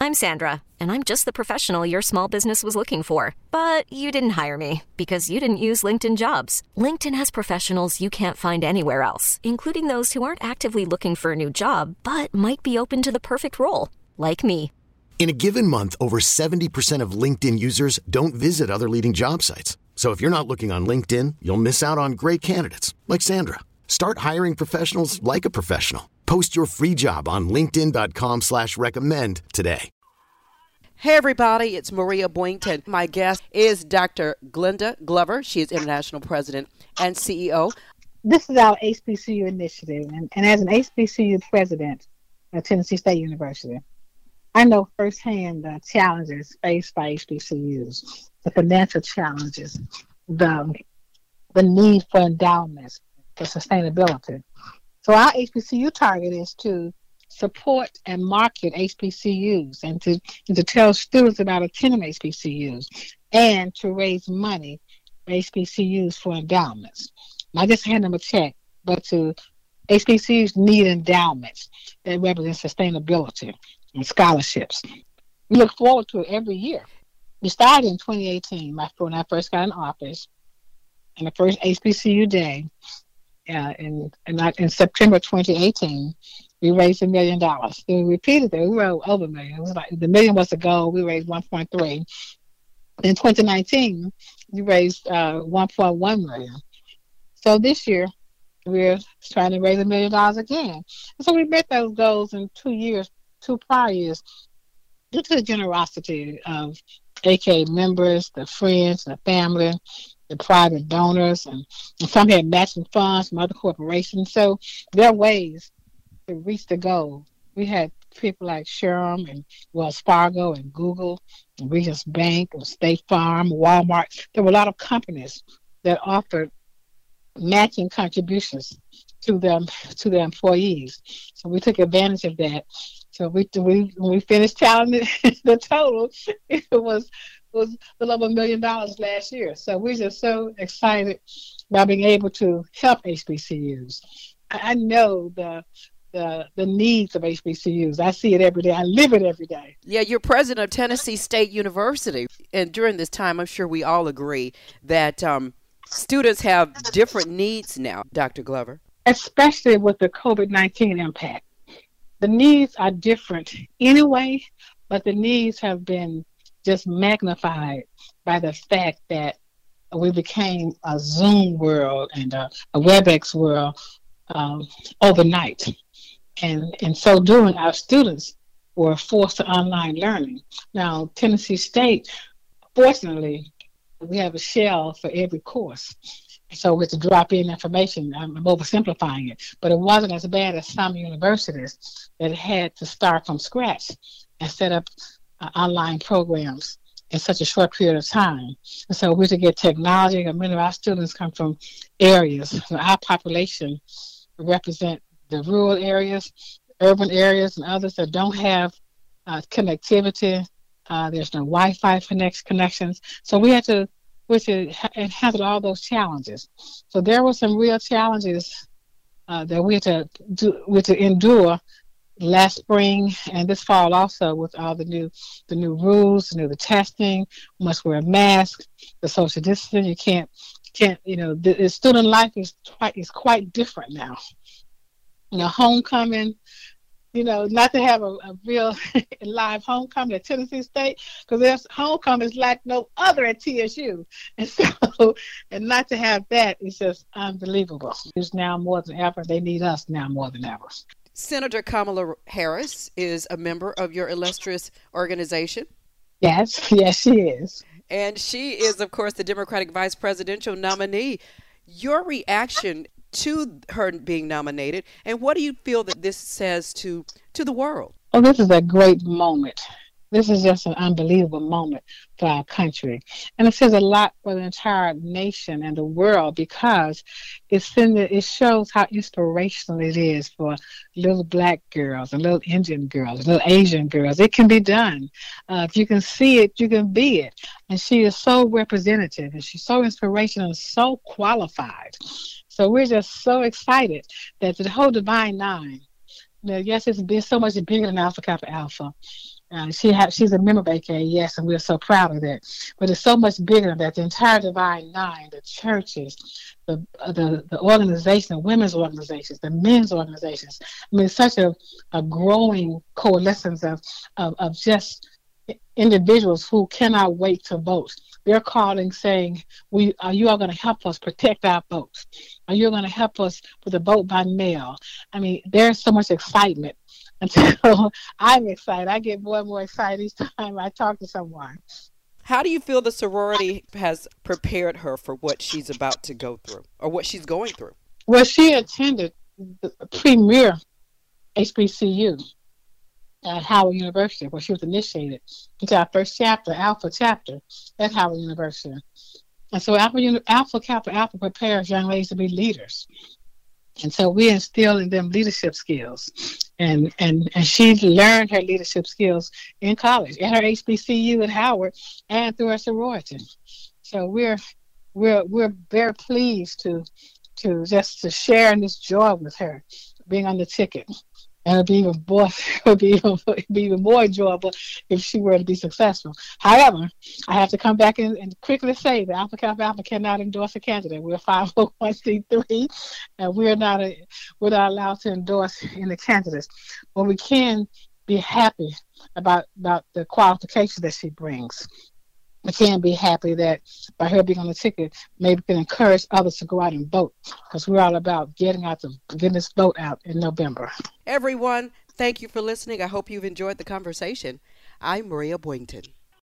I'm Sandra, and I'm just the professional your small business was looking for. But you didn't hire me because you didn't use LinkedIn Jobs. LinkedIn has professionals you can't find anywhere else, including those who aren't actively looking for a new job, but might be open to the perfect role, like me. In a given month, over 70% of LinkedIn users don't visit other leading job sites. So if you're not looking on LinkedIn, you'll miss out on great candidates like Sandra. Start hiring professionals like a professional. Post your free job on linkedin.com/recommend today. Hey everybody, it's Maria Boynton. My guest is Dr. Glenda Glover. She is International President and CEO. This is our HBCU initiative, and as an HBCU president at Tennessee State University, I know firsthand the challenges faced by HBCUs, the financial challenges, the need for endowments, for sustainability. So our HBCU target is to support and market HBCUs and to tell students about attending HBCUs and to raise money for HBCUs for endowments. Not just hand them a check, but to HBCUs need endowments that represent sustainability and scholarships. We look forward to it every year. We started in 2018 when I first got in office, and the first HBCU day in September 2018, we raised $1 million. We repeated it. We raised over $1 million. It was like the $1 million was the goal. We raised 1.3. In 2019, we raised 1.1 million. So this year, we're trying to raise $1 million again. And so we met those goals in 2 prior years, due to the generosity of AK members, the friends, the family, the private donors, and some had matching funds from other corporations. So there are ways to reach the goal. We had people like Sherm and Wells Fargo and Google and Regions Bank and State Farm, Walmart. There were a lot of companies that offered matching contributions to them, to their employees. So we took advantage of that. So when we finished tallying the total, it was a little $1 million last year. So we're just so excited about being able to help HBCUs. I know the needs of HBCUs. I see it every day. I live it every day. Yeah, you're president of Tennessee State University. And during this time, I'm sure we all agree that students have different needs now, Dr. Glover. Especially with the COVID-19 impact. The needs are different anyway, but the needs have been just magnified by the fact that we became a Zoom world and a WebEx world overnight. And in so doing, our students were forced to online learning. Now, Tennessee State, fortunately, we have a shell for every course. So we have to drop in information. I'm oversimplifying it. But it wasn't as bad as some universities that had to start from scratch and set up online programs in such a short period of time. And so we had to get technology. Many of our students come from areas. Our population represent the rural areas, urban areas, and others that don't have connectivity. There's no Wi-Fi connections. So we had to handle all those challenges. So there were some real challenges that we had to endure last spring and this fall also, with all the new rules, the testing. We must wear a mask, the social distancing. You can't. The student life is quite different now. Homecoming. Not to have a real live homecoming at Tennessee State, because there's homecomings like no other at TSU. And not to have that is just unbelievable. It's now more than ever. They need us now more than ever. Senator Kamala Harris is a member of your illustrious organization. Yes, she is. And she is, of course, the Democratic vice presidential nominee. Your reaction to her being nominated, and what do you feel that this says to the world? Oh, this is a great moment. This is just an unbelievable moment for our country. And it says a lot for the entire nation and the world, because it shows how inspirational it is for little black girls and little Indian girls, little Asian girls. It can be done. If you can see it, you can be it. And she is so representative, and she's so inspirational and so qualified. So we're just so excited that the whole Divine Nine, yes, it's been so much bigger than Alpha Kappa Alpha. She's a member of AKA, yes, and we're so proud of that. But it's so much bigger than that. The entire Divine Nine, the churches, the organization, the women's organizations, the men's organizations. I mean, it's such a growing coalescence of just individuals who cannot wait to vote. They're calling saying, are you all going to help us protect our votes? Are you going to help us with the vote by mail? I mean, there's so much excitement. And so I'm excited. I get more and more excited each time I talk to someone. How do you feel the sorority has prepared her for what she's about to go through, or what she's going through? Well, she attended the premier HBCU at Howard University, where she was initiated into our first chapter, Alpha chapter, at Howard University. And so Alpha Kappa Alpha prepares young ladies to be leaders. And so we instill in them leadership skills. And she learned her leadership skills in college, at her HBCU at Howard, and through her sorority. So we're very pleased to share in this joy with her, being on the ticket. And it'd be even more enjoyable if she were to be successful. However, I have to come back and quickly say that Alpha Kappa Alpha cannot endorse a candidate. We're 501c3, and we're not allowed to endorse any candidates. But we can be happy about the qualifications that she brings. We can be happy that by her being on the ticket, maybe we can encourage others to go out and vote, because we're all about getting this vote out in November. Everyone, thank you for listening. I hope you've enjoyed the conversation. I'm Maria Boynton.